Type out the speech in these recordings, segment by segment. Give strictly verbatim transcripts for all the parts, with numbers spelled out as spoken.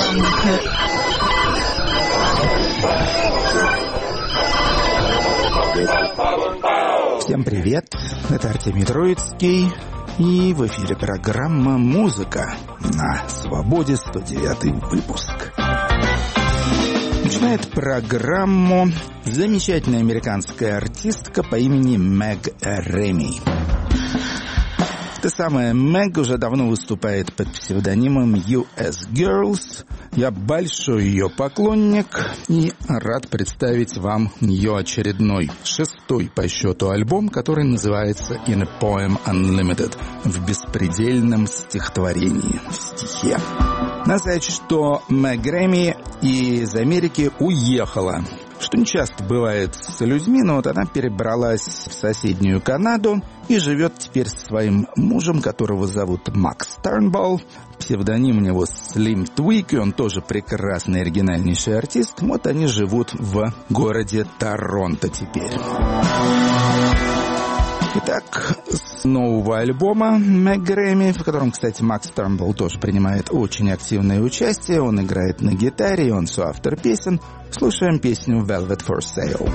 Всем привет, это Артемий Троицкий, и в эфире программа «Музыка» на Свободе, сто девятый выпуск. Начинает программу замечательная американская артистка по имени Мэг Реми. Эта самая Мэг уже давно выступает под псевдонимом ю эс Girls. Я большой ее поклонник и рад представить вам ее очередной, шестой по счету альбом, который называется In a Poem Unlimited, в беспредельном стихотворении, в стихе. Надо сказать, что Мэг Реми из Америки уехала, что не часто бывает с людьми, но вот она перебралась в соседнюю Канаду и живет теперь со своим мужем, которого зовут Макс Turnbull. Псевдоним у него Slim Twig, он тоже прекрасный, оригинальнейший артист. Вот они живут в городе Торонто теперь. Итак, с нового альбома Мэг Реми, в котором, кстати, Макс Turnbull тоже принимает очень активное участие. Он играет на гитаре, он соавтор песен. Слушаем песню Velvet for Sale.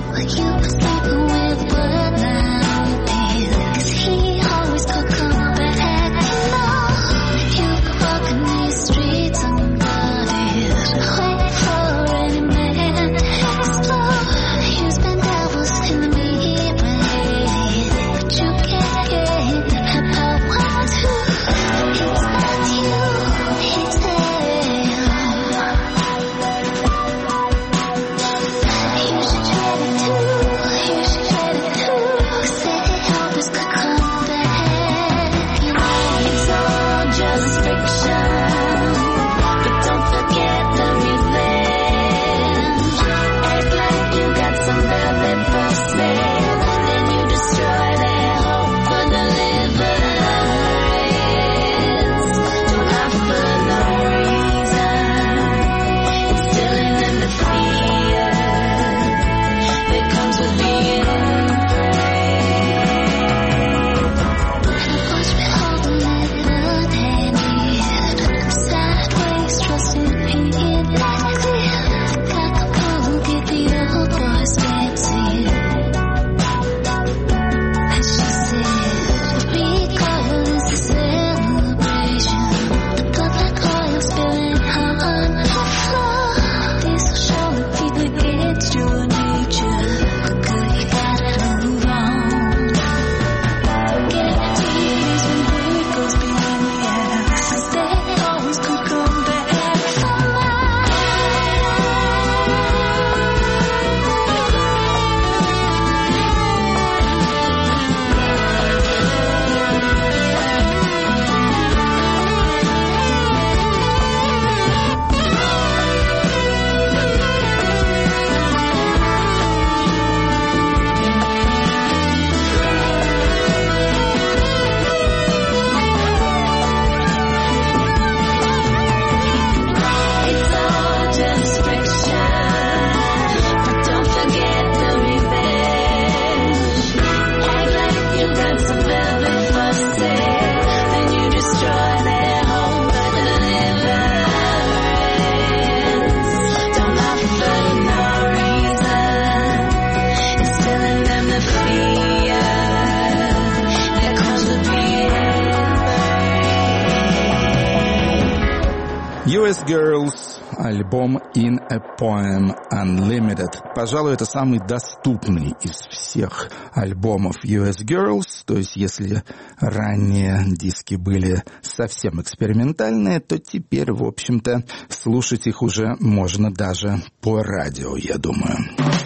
ю эс Girls, альбом In a Poem Unlimited. Пожалуй, это самый доступный из всех альбомов ю эс Girls. То есть, если ранние диски были совсем экспериментальные, то теперь, в общем-то, слушать их уже можно даже по радио, я думаю.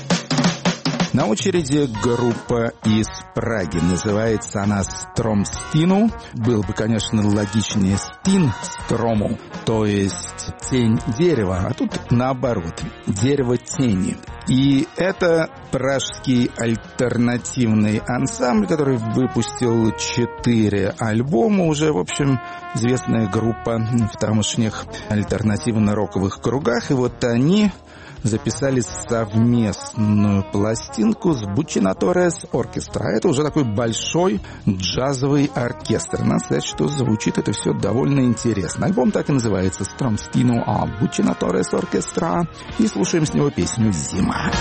На очереди группа из Праги. Называется она Стром-Стину. Было бы, конечно, логичнее Стин Строму, то есть тень дерева, а тут наоборот, дерево тени. И это пражский альтернативный ансамбль, который выпустил четыре альбома. Уже, в общем, известная группа в тамошних альтернативно-роковых кругах. И вот они записали совместную пластинку с Buccinatores Orchestra. Это уже такой большой джазовый оркестр. Надо сказать, что звучит это все довольно интересно. Альбом так и называется «Stromstino a Buccinatores Orchestra». И слушаем с него песню «Зима».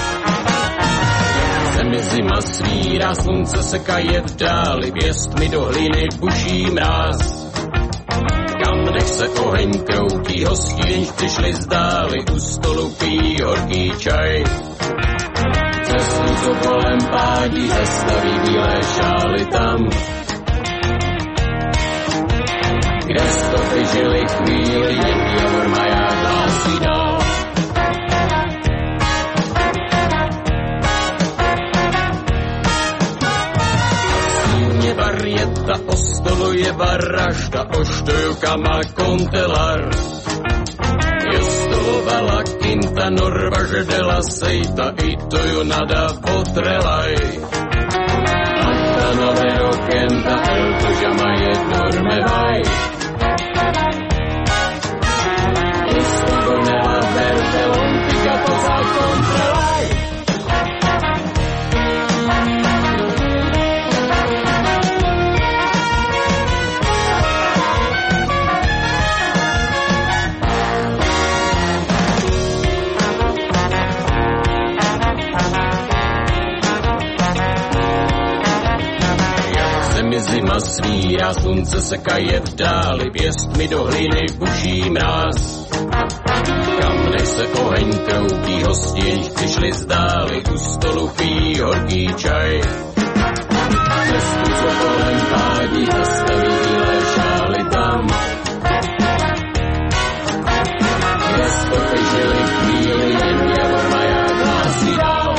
Zemi zima svírá, slunce sekaje v dáli, pěstmi do hlíny buší mráz. Kam nech se oheň kroutí, hosti jenž přišli z dály, u stolu pijí horký čaj. Cestu, co kolem pádí, zastaví bílé šály tam, kde stopy žili chvíli, někdy javor maják hlásí dál. Varieta, o stolu je baražda, oštojuka má kontelar. Jo stolovala kinta, norva žedela sejta, i to ju nada potrelaj. Anta nove rokenta, elto žama je normevaj. Isto gonela verte, lontika to za kontrelaj. Zima svírá, slunce sekaje v dáli, pěstmi do hlíny buší mráz. Kam nech se oheň kroutí, hosti jenž přišli z dály, u stolu pijí horký čaj. Cestu, co kolem pádí, zastaví bílé šály tam, kde stopy žili chvíli, jen javor maják hlásí dál.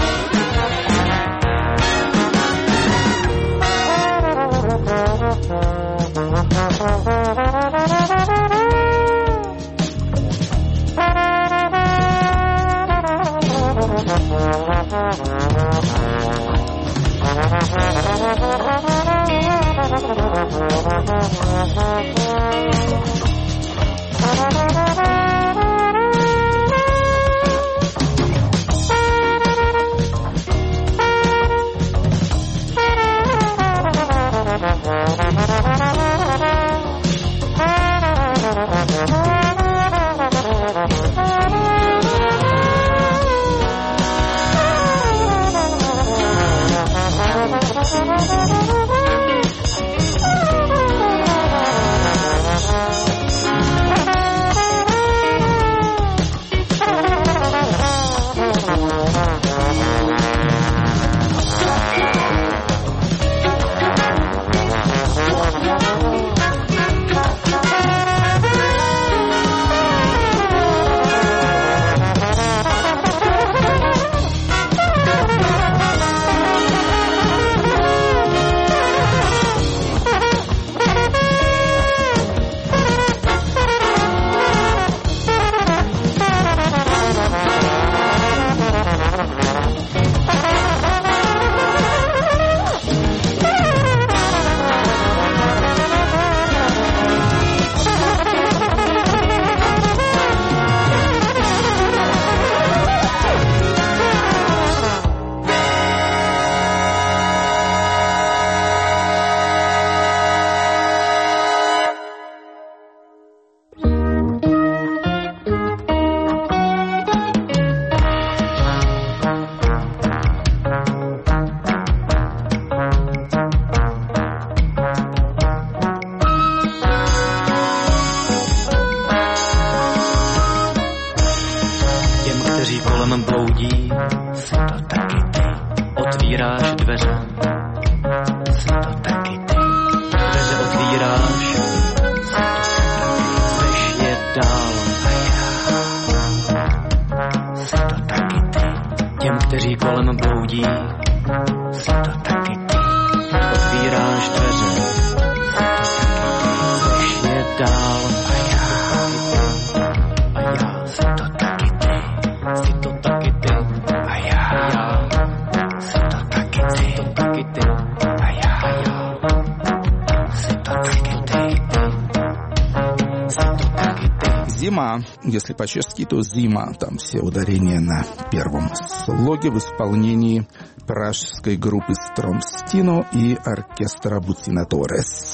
«Зима». Если по-чешски, то «Зима». Там все ударения на первом слоге в исполнении пражской группы «Стромстино» и оркестра «Бутинаторес».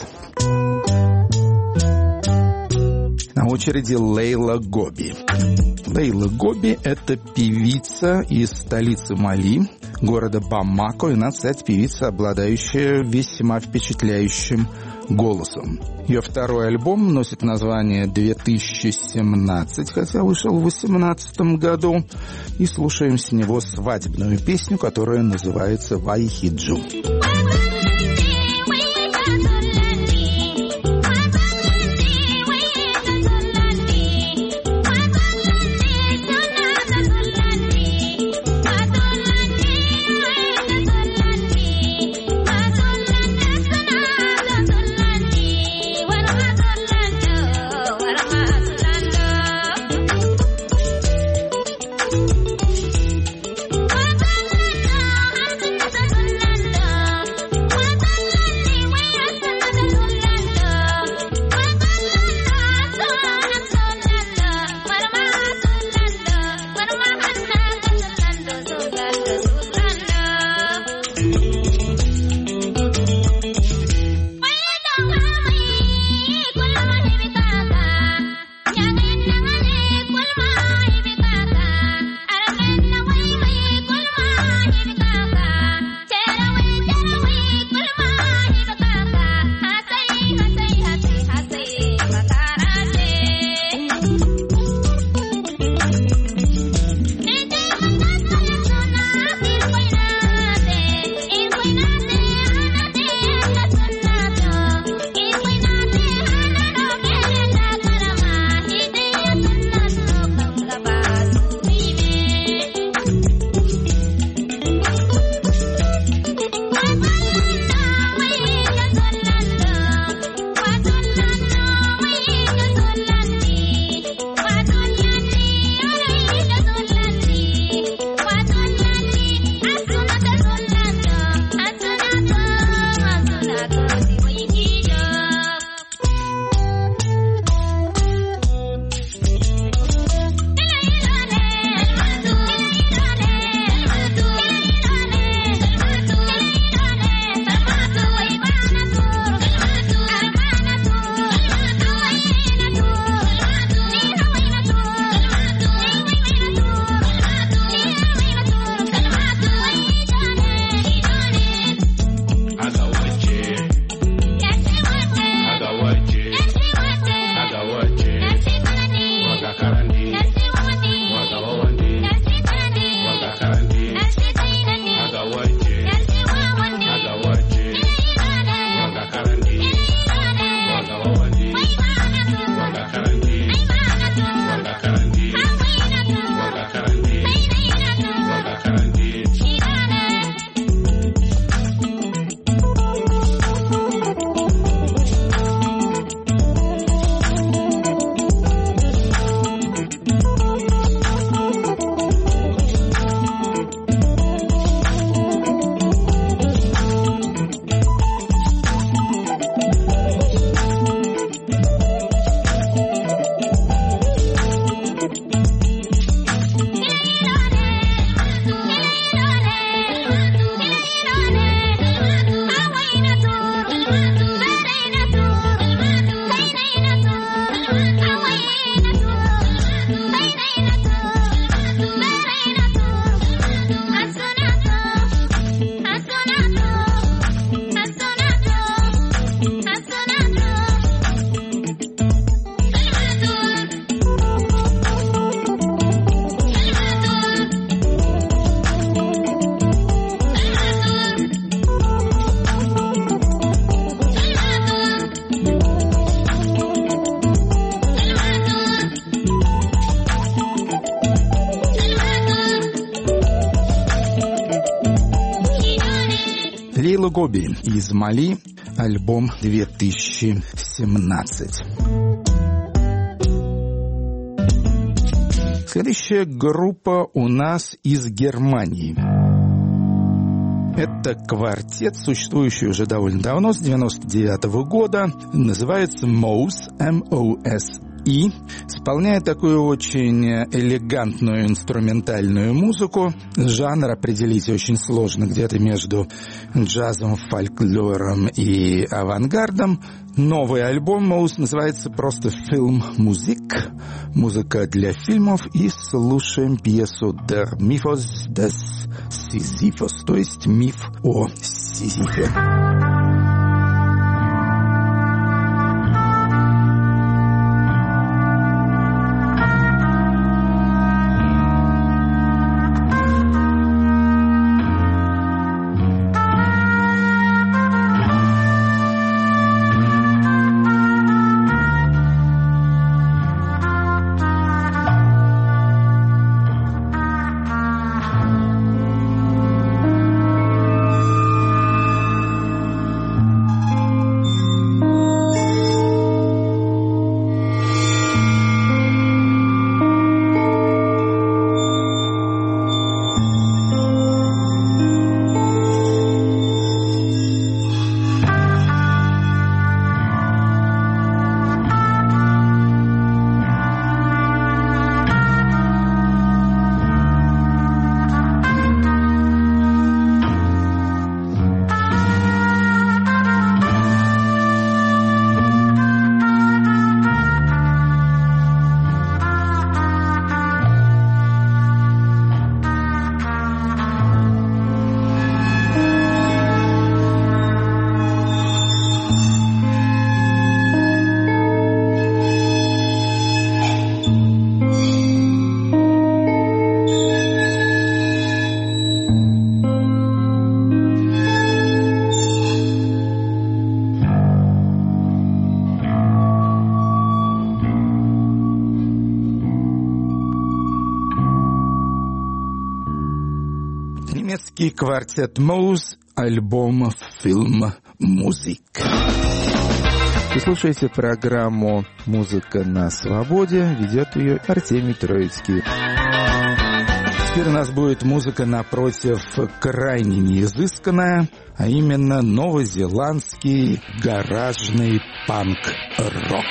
На очереди Лейла Гоби. Лейла Гоби – это певица из столицы Мали, города Бамако, и, надо сказать, певица, обладающая весьма впечатляющим голосом. Ее второй альбом носит название две тысячи семнадцать, хотя вышел в две тысячи восемнадцатом году, и слушаем с него свадебную песню, которая называется «Вайхиджу». Лейла Гоби из Мали, альбом две тысячи семнадцать. Следующая группа у нас из Германии. Это квартет, существующий уже довольно давно, с девяносто девятого года. Называется Moos, эм о эс И, исполняя такую очень элегантную инструментальную музыку, жанр определить очень сложно, где-то между джазом, фольклором и авангардом. Новый альбом Моуз называется просто «Film Musik», музыка для фильмов, и слушаем пьесу «Der Mythos des Sisyphos», то есть миф о Сизифе. Немецкий квартет Моуз, альбом «Film Musik». Вы слушаете программу «Музыка на свободе», ведет ее Артемий Троицкий. Теперь у нас будет музыка, напротив, крайне неизысканная, а именно новозеландский гаражный панк-рок.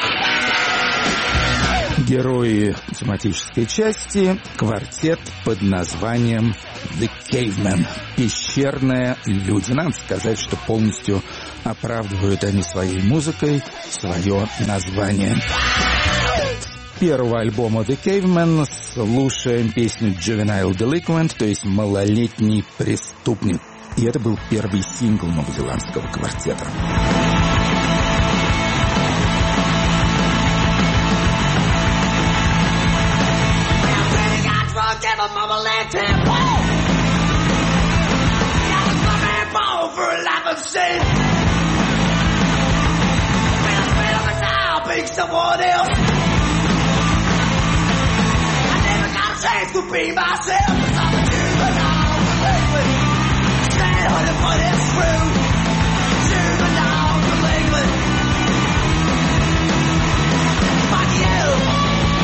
Герои тематической части — квартет под названием The Cavemen. Пещерные люди. Надо сказать, что полностью оправдывают они своей музыкой свое название. С первого альбома The Cavemen слушаем песню Juvenile Delinquent, то есть малолетний преступник. И это был первый сингл новозеландского квартета. Mama left him home. Got a man ball for a life of sin. When I spent on the time being someone else, I never got a chance to be myself. Cause I'm a juvenile delinquent. Stand hundred foot is true. Juvenile delinquent. Fuck you.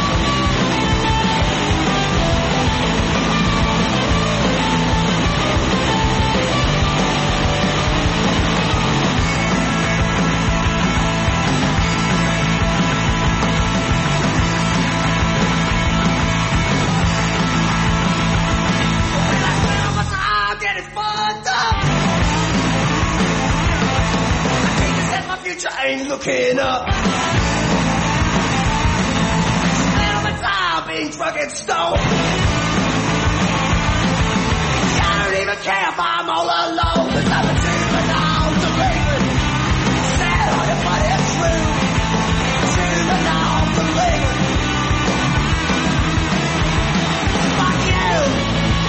Ain't looking up. Spend all my time being drunk and stoned. I don't even care if I'm all alone. Cause I'm a juvenile delinquent. Stand on it, but it's true. Juvenile delinquent. Fuck you.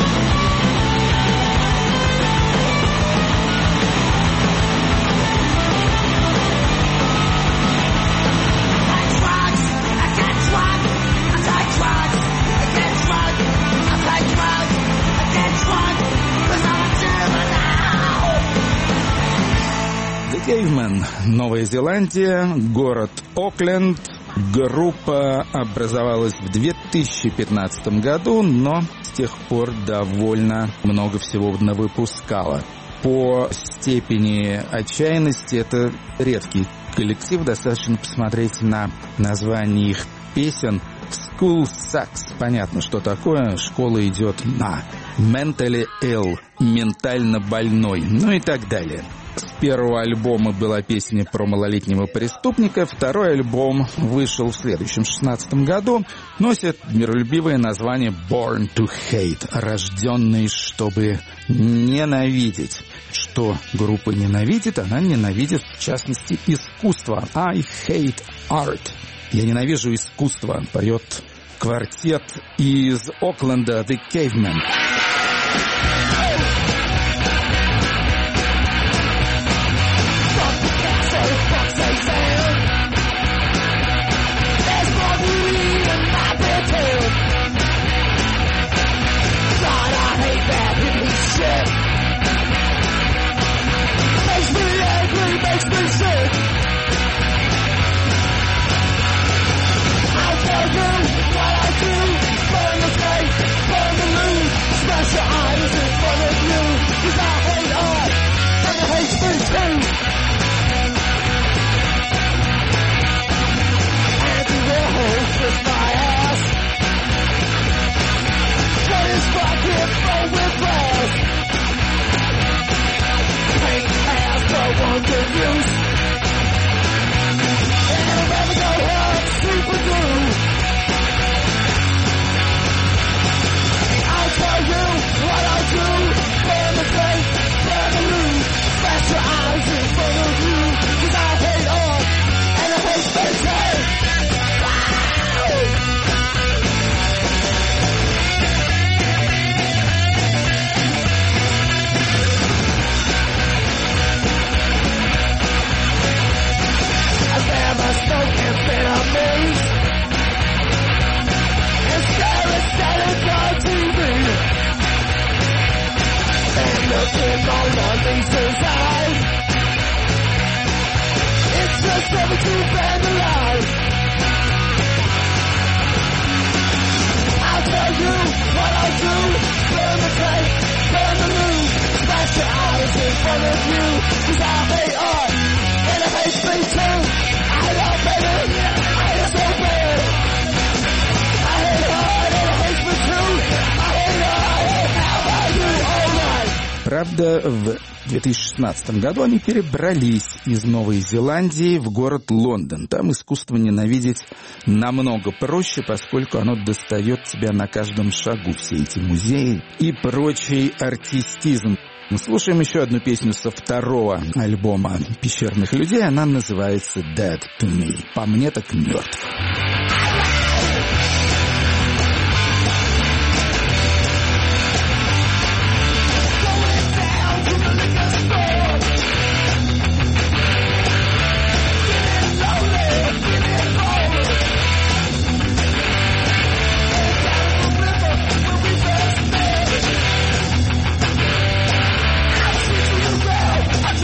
Cavemen, Новая Зеландия, город Окленд. Группа образовалась в две тысячи пятнадцатом году, но с тех пор довольно много всего навыпускала. По степени отчаянности это редкий коллектив. Достаточно посмотреть на название их песен. School sucks. Понятно, что такое. Школа идет на. Mentally ill. Ментально больной. Ну и так далее. С первого альбома была песня про малолетнего преступника. Второй альбом вышел в следующем шестнадцатом году. Носит миролюбивое название Born to Hate. Рожденный, чтобы ненавидеть. Что группа ненавидит? Она ненавидит, в частности, искусство. I hate art. Я ненавижу искусство. Поет квартет из Окленда The Cavemen. Правда, в две тысячи шестнадцатом году они перебрались из Новой Зеландии в город Лондон. Там искусство ненавидеть намного проще, поскольку оно достает тебя на каждом шагу, все эти музеи и прочий артистизм. Мы слушаем еще одну песню со второго альбома «Пещерных людей». Она называется «Dead to Me». По мне так мертв.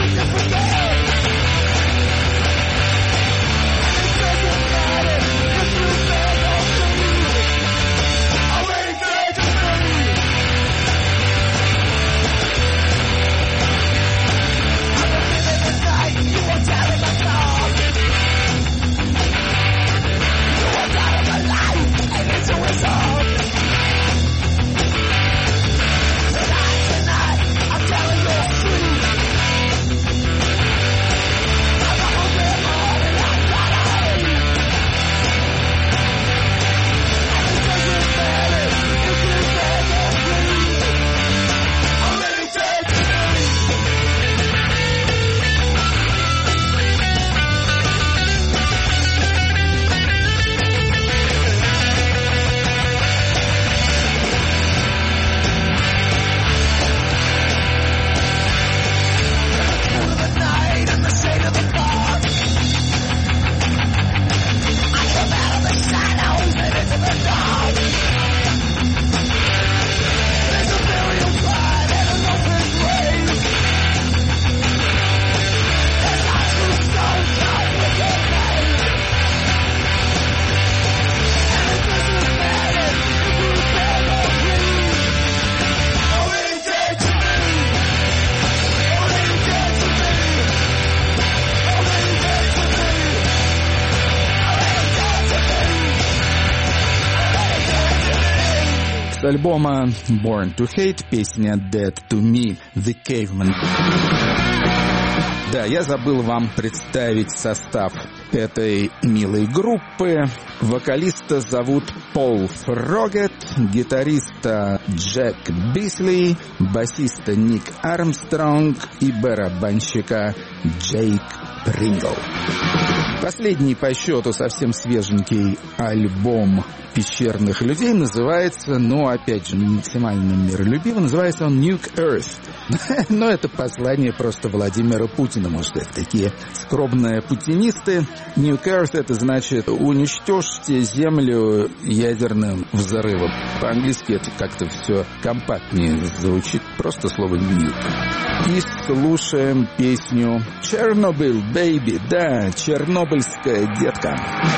Forget С альбома Born to Hate песня Dead to Me, The Cavemen. Да, я забыл вам представить состав этой милой группы. Вокалиста зовут Пол Фрогет, гитариста Джек Бисли, басиста Ник Армстронг и барабанщика Джейк Прингл. Последний по счету совсем свеженький альбом «Пещерных людей» называется, ну, опять же, максимально миролюбиво, называется он «Nuke Earth». Но это послание просто Владимира Путина, может, это такие скромные путинисты. «Nuke Earth» — это значит «уничтожьте землю ядерным взрывом». По-английски это как-то все компактнее звучит, просто слово «nuke». И слушаем песню «Chernobyl, baby», да, чернобыльская детка.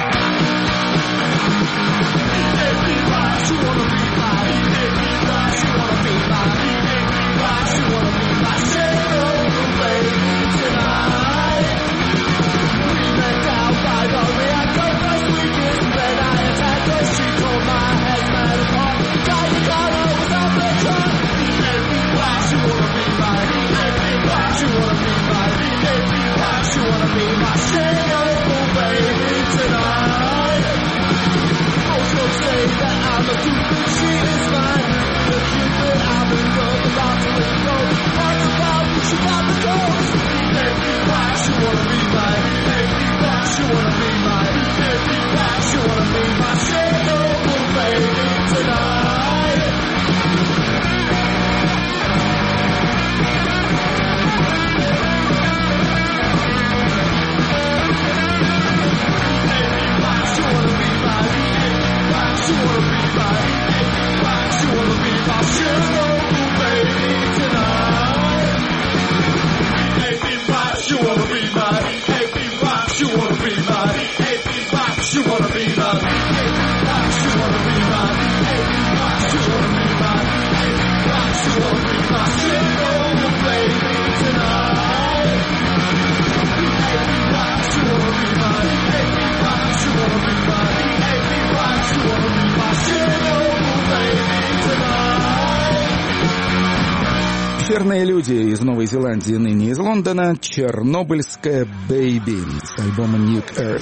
Пещерные люди из Новой Зеландии, ныне из Лондона, чернобыльская бэйби с альбома Nuke Earth.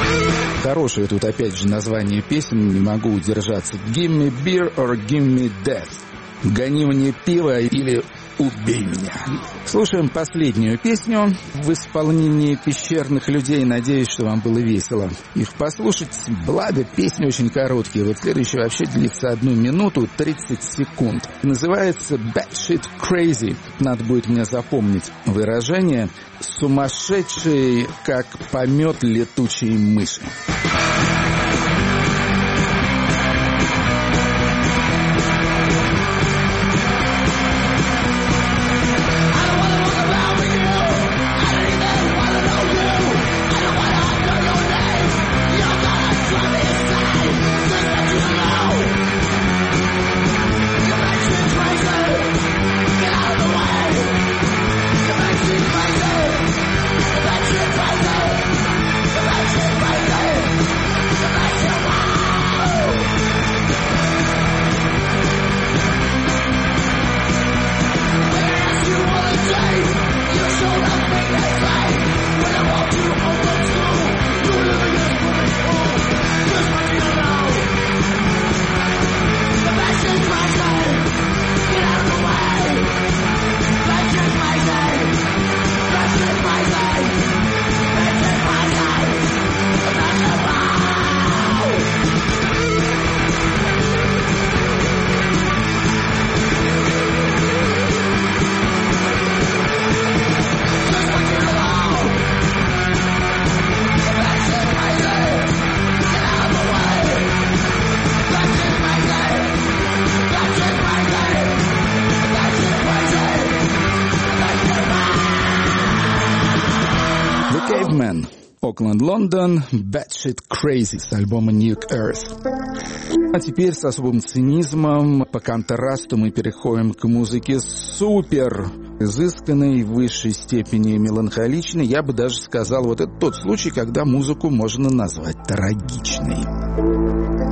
Хорошее тут опять же название песен, не могу удержаться. Give me beer or give me death. Гони мне пиво или убей меня. Слушаем последнюю песню в исполнении пещерных людей. Надеюсь, что вам было весело их послушать. Благо, песни очень короткие. Вот следующая вообще длится одну минуту тридцать секунд. Называется Batshit Crazy. Надо будет мне запомнить выражение. Сумасшедший, как помет летучей мыши. Окленд, Лондон, Batshit Crazy с альбома Nuke Earth. А теперь с особым цинизмом по контрасту мы переходим к музыке супер изысканной, в высшей степени меланхоличной. Я бы даже сказал, вот это тот случай, когда музыку можно назвать трагичной.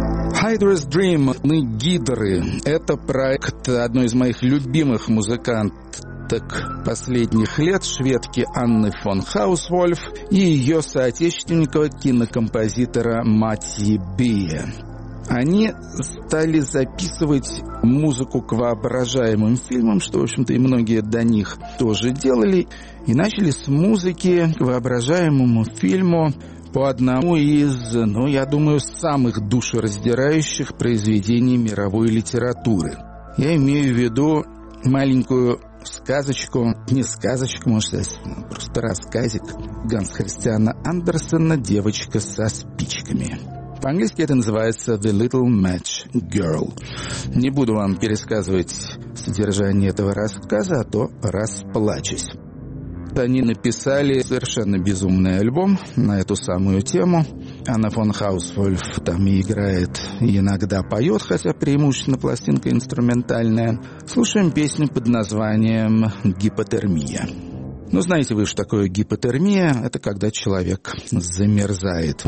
Hydra's Dream, Гидры. Это проект одной из моих любимых музыканток последних лет, шведки Анны фон Хаусвольф и ее соотечественника, кинокомпозитора Матти Бие. Они стали записывать музыку к воображаемым фильмам, что, в общем-то, и многие до них тоже делали, и начали с музыки к воображаемому фильму по одному из, ну, я думаю, самых душераздирающих произведений мировой литературы. Я имею в виду маленькую сказочку, не сказочку, может сказать, просто рассказик Ганса Христиана Андерсена «Девочка со спичками». По-английски это называется «The Little Match Girl». Не буду вам пересказывать содержание этого рассказа, а то расплачусь. Они написали совершенно безумный альбом на эту самую тему. Анна фон Хаусвольф там и играет, и иногда поет, хотя преимущественно пластинка инструментальная. Слушаем песню под названием «Гипотермия». Ну, знаете вы, что такое гипотермия? Это когда человек замерзает.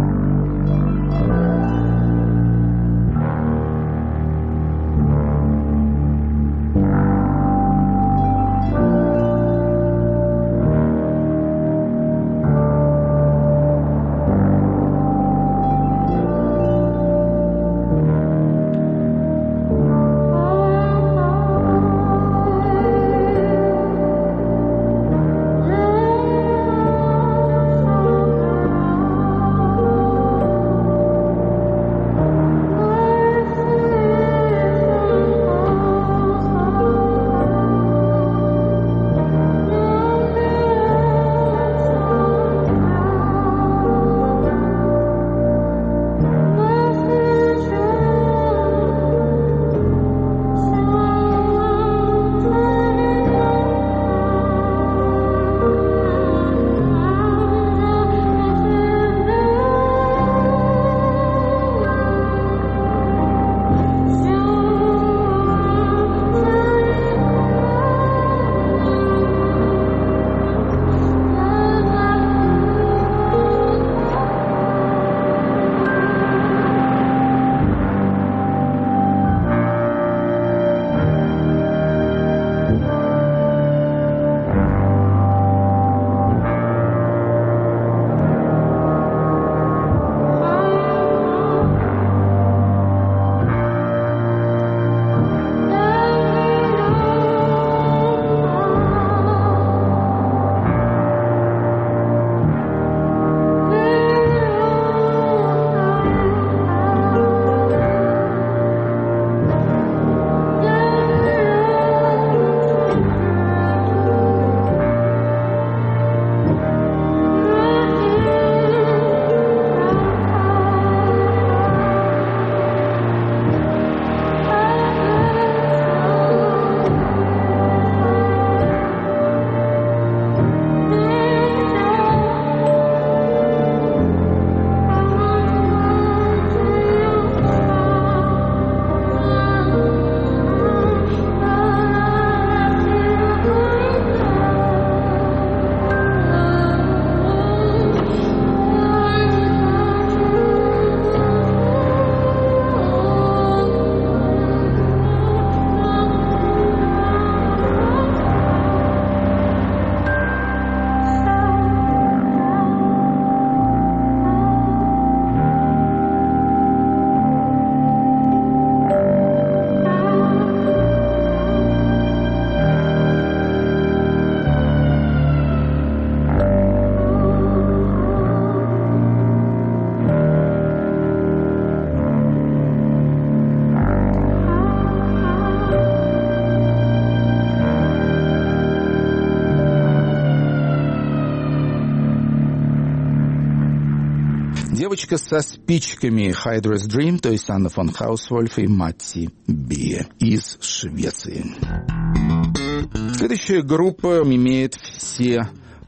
Девочка со спичками, Hydra's Dream, то есть Анна фон Хаусвольф и Матти Бие из Швеции. Следующая группа имеет все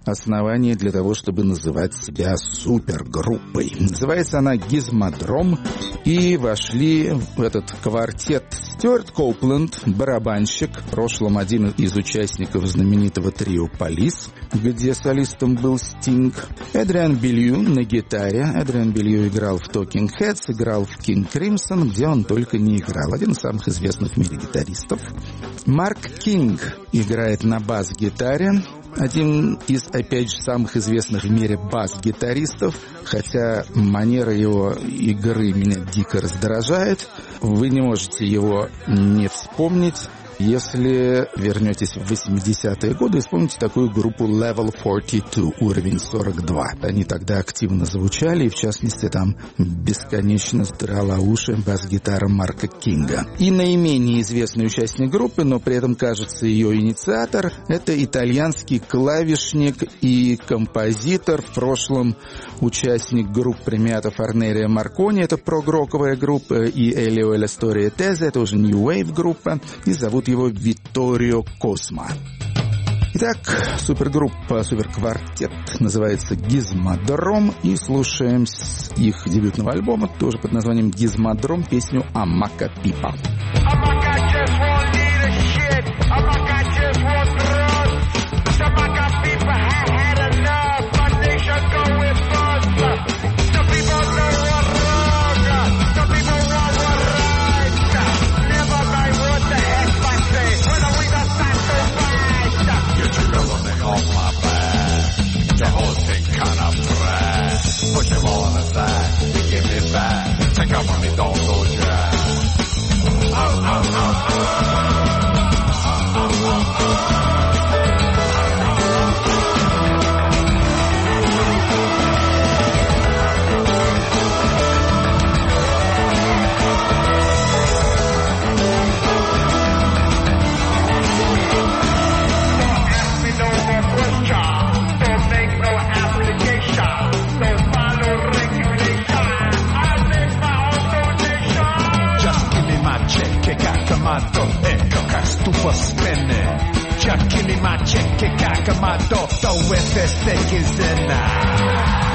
основание для того, чтобы называть себя супергруппой. Называется она «Гизмодром», и вошли в этот квартет Стюарт Коупленд, барабанщик, в прошлом один из участников знаменитого трио «Полис», где солистом был Стинг, Эдриан Белью на гитаре. Эдриан Белью играл в Talking Heads, играл в King Crimson, где он только не играл. Один из самых известных в мире гитаристов. Марк Кинг играет на бас-гитаре. Один из, опять же, самых известных в мире бас-гитаристов, хотя манера его игры меня дико раздражает. Вы не можете его не вспомнить, если вернетесь в восьмидесятые годы и вспомните такую группу Level сорок два, уровень сорок два. Они тогда активно звучали, и в частности там бесконечно сдрала уши бас-гитара Марка Кинга. И наименее известный участник группы, но при этом, кажется, ее инициатор, это итальянский клавишник и композитор, в прошлом участник групп Премиато Форнерия Маркони, это прогроковая группа, и Элио Ла Стория Тезе, это уже New Wave группа, и зовут его Витторио Косма. Итак, супергруппа, суперквартет называется «Гизмодром», и слушаем с их дебютного альбома, тоже под названием «Гизмодром», песню «Амака Пипа». Push them all on the side, they give it back. Take up on me, don't go dry. Oh, oh, oh, oh. Oh, oh, oh. Ecco che stufa spinning. Just give me my check, kick out my door. Throw it, the stick is in now.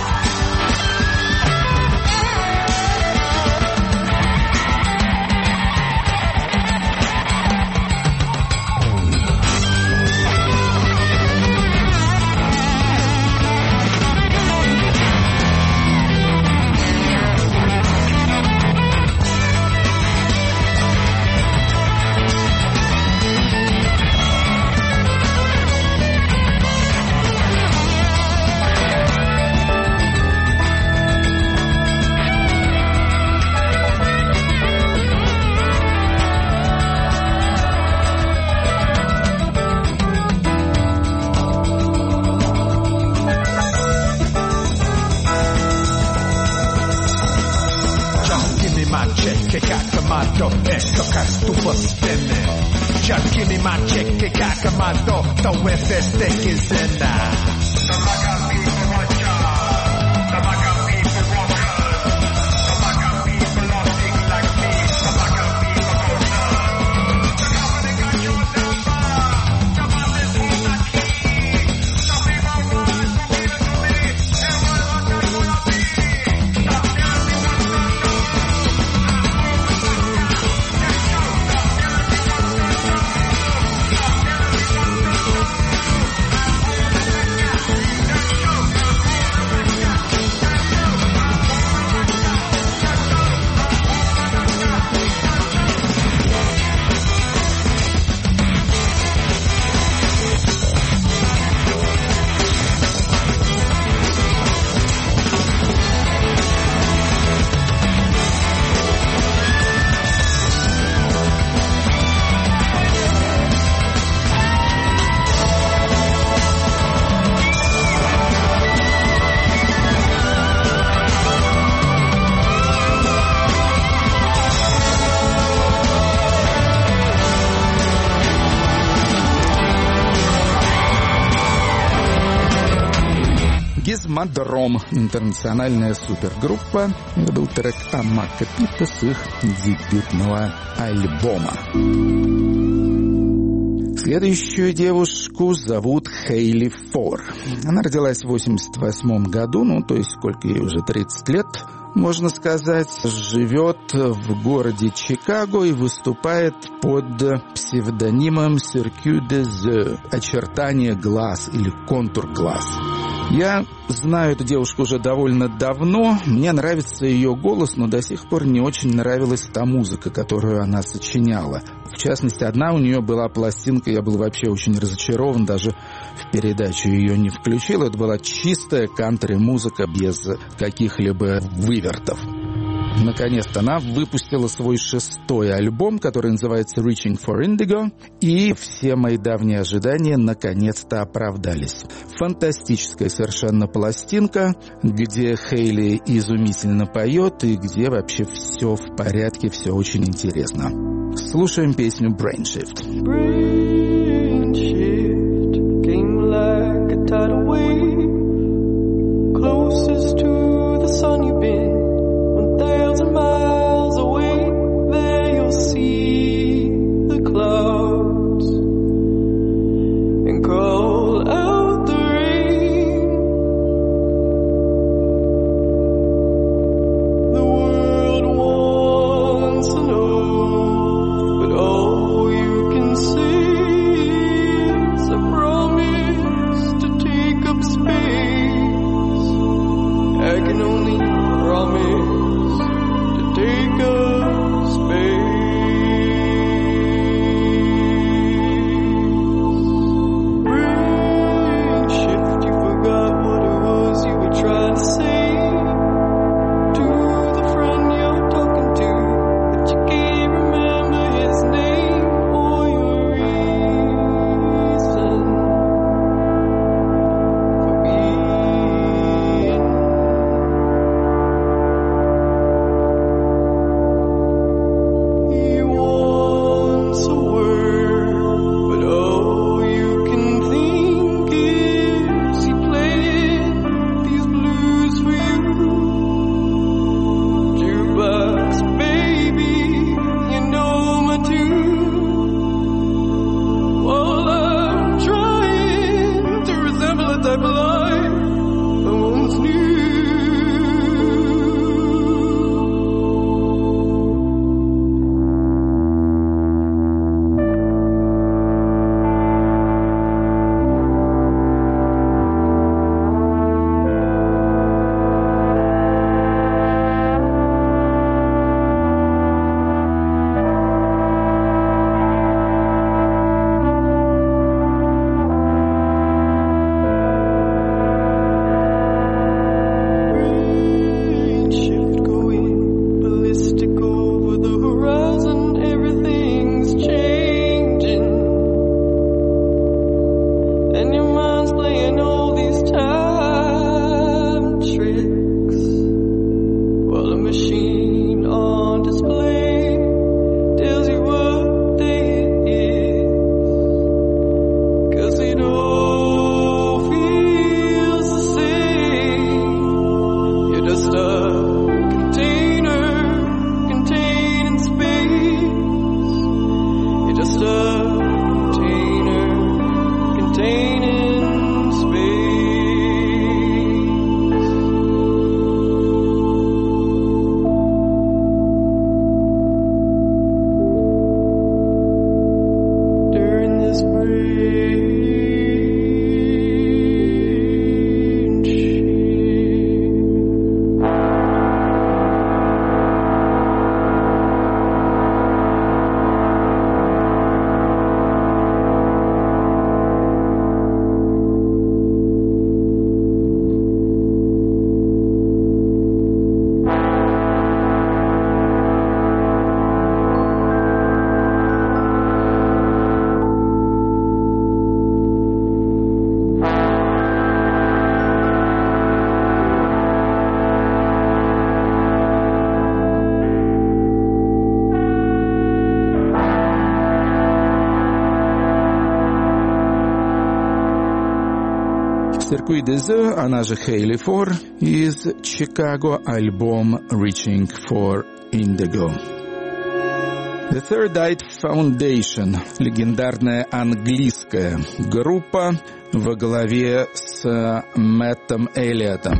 Ecco che stufa spinning. Just give me my check, kick out my door. Throw it, the stick is in now. Гизмодром, интернациональная супергруппа. Это был трек «Амака Пипа» с их дебютного альбома. Следующую девушку зовут Хейли Фор. Она родилась в восемьдесят восьмом году, ну, то есть сколько ей уже, тридцать лет, можно сказать. Живет в городе Чикаго и выступает под псевдонимом Circuit des Yeux, очертание глаз или контур глаз. Я знаю эту девушку уже довольно давно. Мне нравится ее голос, но до сих пор не очень нравилась та музыка, которую она сочиняла. В частности, одна у нее была пластинка, я был вообще очень разочарован, даже в передачу ее не включил. Это была чистая кантри-музыка без каких-либо вывертов. Наконец-то она выпустила свой шестой альбом, который называется «Reaching for Indigo», и все мои давние ожидания наконец-то оправдались. Фантастическая совершенно пластинка, где Хейли изумительно поет и где вообще все в порядке, все очень интересно. Слушаем песню «Brain Shift». Brain shift came like a tidal wave, closest to the sun you've been. Thousand miles away, there you'll see the clouds and call out the rain. The world wants to know, but all you can say is a promise to take up space. I can only promise take up space. Brain shift, you forgot what it was you were trying to say to the friend you're talking to, but you can't remember his name or your reason for being. Circuit des Yeux, она же Хейли Фор, из Чикаго, альбом «Reaching for Indigo». The Third Eye Foundation — легендарная английская группа во главе с Мэттом Эллиотом.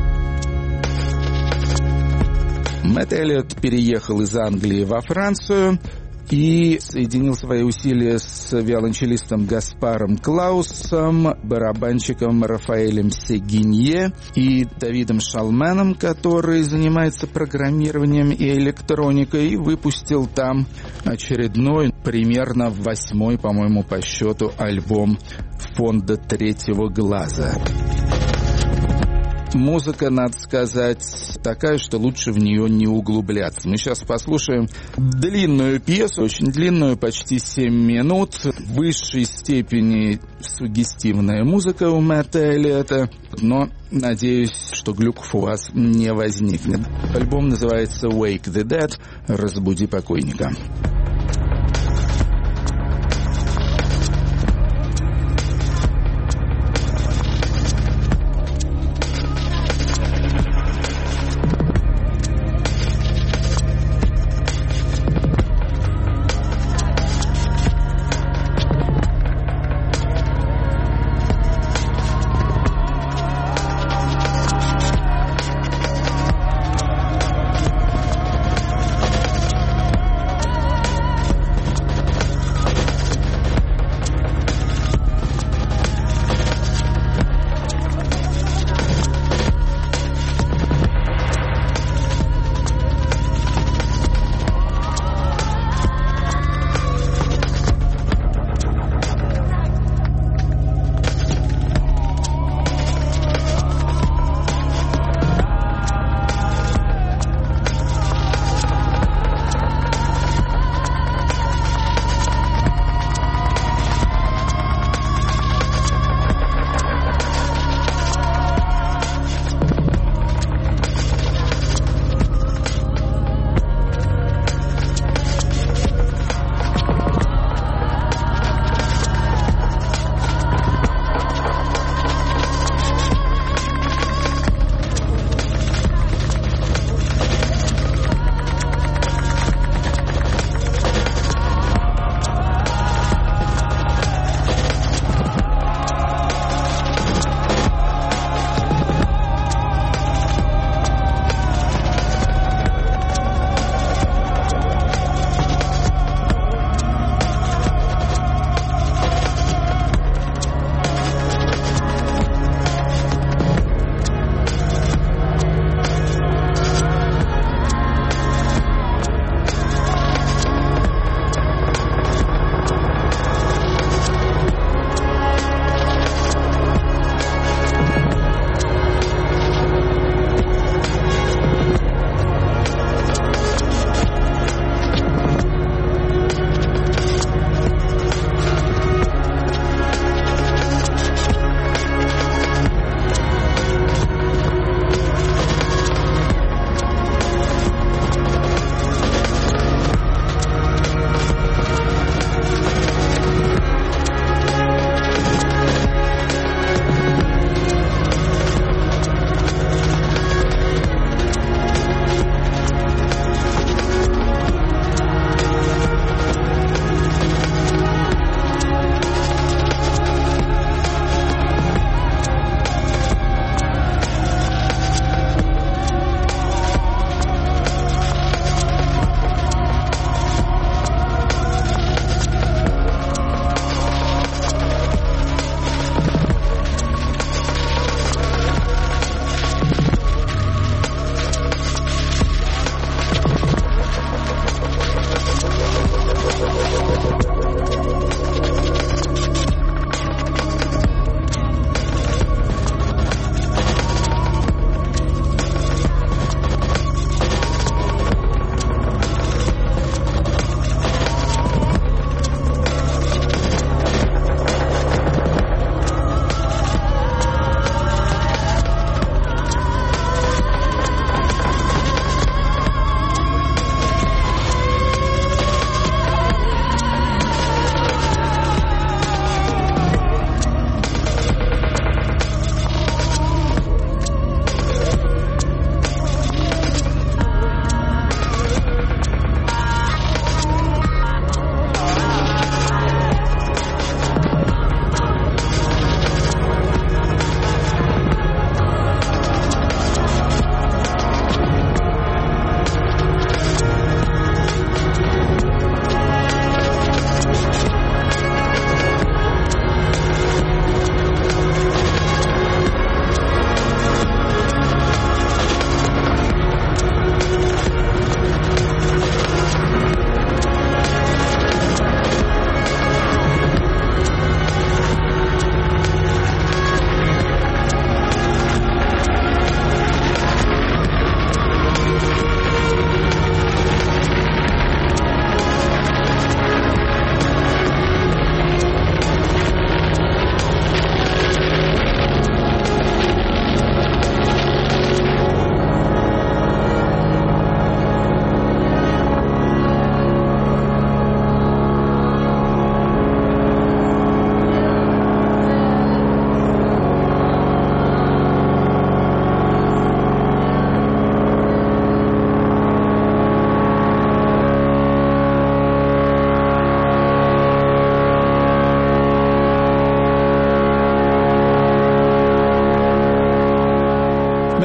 Мэтт Эллиот переехал из Англии во Францию и соединил свои усилия с виолончелистом Гаспаром Клаусом, барабанщиком Рафаэлем Сегинье и Давидом Шалменом, который занимается программированием и электроникой, и выпустил там очередной, примерно восьмой, по-моему, по счету, альбом фонда «Третьего глаза». Музыка, надо сказать, такая, что лучше в нее не углубляться. Мы сейчас послушаем длинную пьесу, очень длинную, почти семь минут. В высшей степени суггестивная музыка у Мэтта Эллиота, но надеюсь, что глюков у вас не возникнет. Альбом называется «Wake the Dead» — «Разбуди покойника».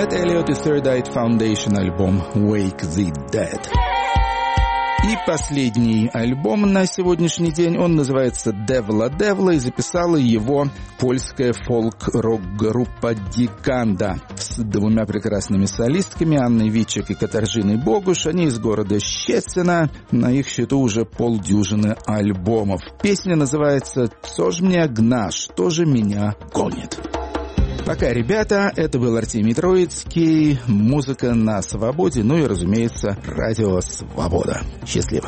Мэтт Эллиот и Third Eye Foundation, альбом Wake the Dead. И последний альбом на сегодняшний день, он называется «Девла Девла», и записала его польская фолк-рок-группа «Диканда» с двумя прекрасными солистками Анной Вичек и Катаржиной Богуш. Они из города Щецина, на их счету уже полдюжины альбомов. Песня называется «Co ж mnie gna, что же меня гонит». Пока, ребята, это был Артемий Троицкий, музыка на свободе, ну и, разумеется, радио «Свобода». Счастливо!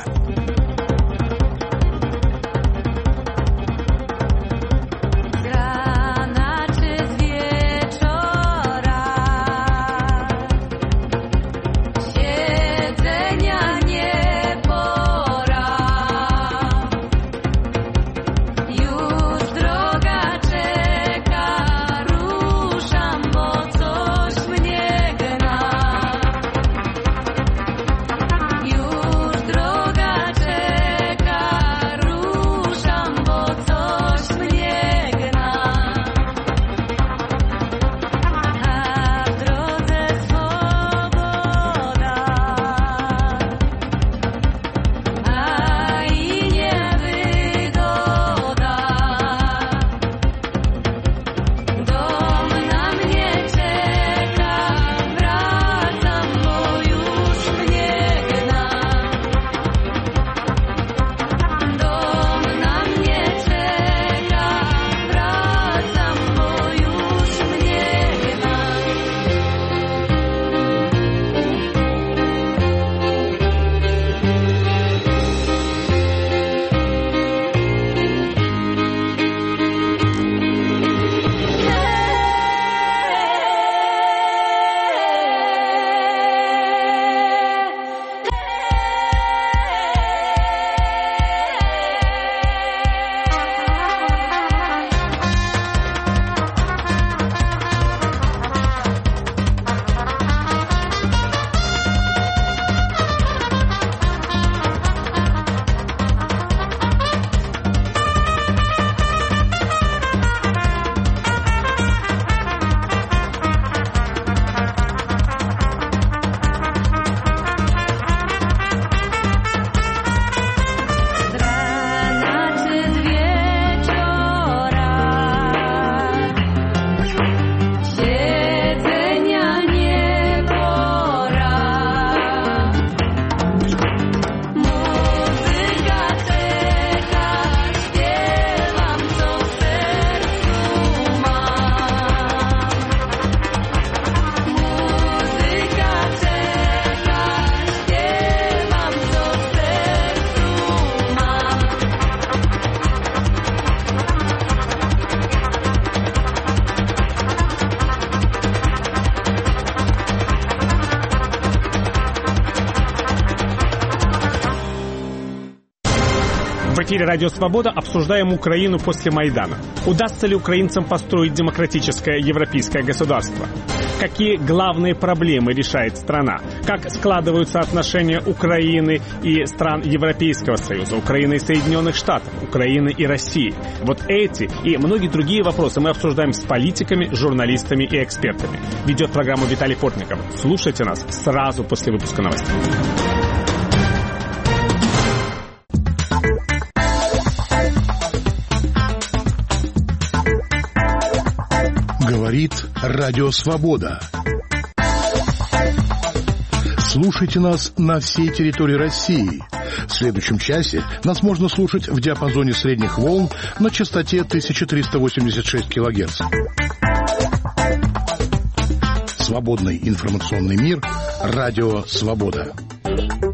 В эфире «Радио Свобода» обсуждаем Украину после Майдана. Удастся ли украинцам построить демократическое европейское государство? Какие главные проблемы решает страна? Как складываются отношения Украины и стран Европейского Союза, Украины и Соединенных Штатов, Украины и России? Вот эти и многие другие вопросы мы обсуждаем с политиками, журналистами и экспертами. Ведет программу Виталий Портников. Слушайте нас сразу после выпуска новостей. Говорит Радио Свобода. Слушайте нас на всей территории России. В следующем часе нас можно слушать в диапазоне средних волн на частоте тысяча триста восемьдесят шесть килогерц. Свободный информационный мир. Радио Свобода.